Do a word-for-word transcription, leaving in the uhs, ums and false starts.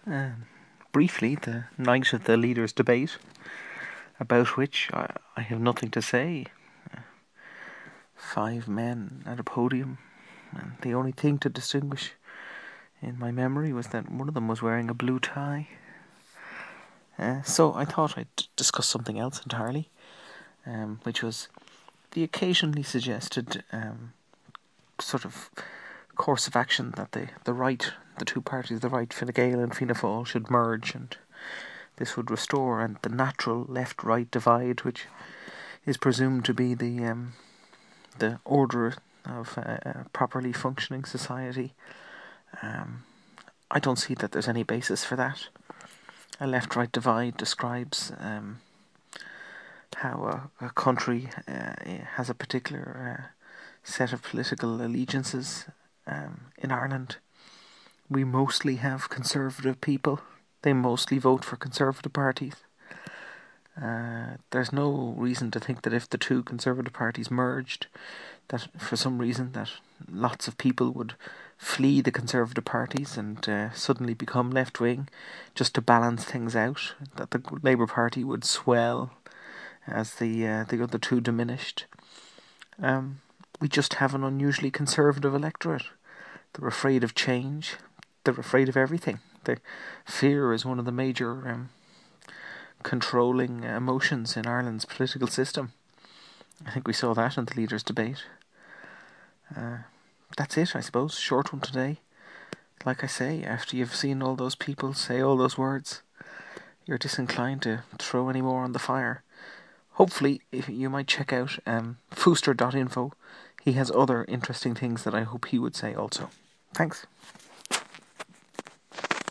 Um, briefly, the night of the leaders' debate, about which I, I have nothing to say. Five men at a podium, and the only thing to distinguish in my memory was that one of them was wearing a blue tie. Uh, so I thought I'd discuss something else entirely, um, which was the occasionally suggested um, sort of course of action that the, the right, the two parties, the right, Fine Gael and Fianna Fáil, should merge, and this would restore and the natural left-right divide, which is presumed to be the um, the order of a properly functioning society. Um, I don't see that there's any basis for that. A left-right divide describes um, how a, a country uh, has a particular uh, set of political allegiances. Um, in Ireland, we mostly have conservative people. They mostly vote for conservative parties. Uh, there's no reason to think that if the two conservative parties merged, that for some reason that lots of people would flee the conservative parties and uh, suddenly become left-wing just to balance things out, that the Labour Party would swell as the uh, the other two diminished. Um, we just have an unusually conservative electorate. They're afraid of change. They're afraid of everything. The fear is one of the major um, controlling emotions in Ireland's political system. I think we saw that in the leaders' debate. Uh, that's it, I suppose. Short one today. Like I say, after you've seen all those people say all those words, you're disinclined to throw any more on the fire. Hopefully, if you might check out um, fooster dot info. He has other interesting things that I hope he would say also. Thanks.